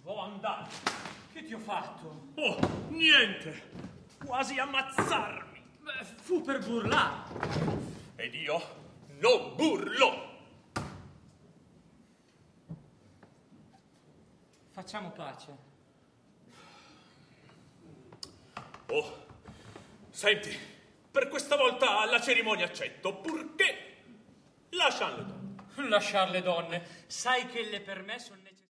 Vo' andare. Che ti ho fatto? Oh, niente. Quasi ammazzarmi. Beh, fu per burlare. Ed io non burlo. Facciamo pace. Oh, senti, per questa volta la cerimonia accetto, purché lascian le donne. Lasciar le donne. Sai che le per me sono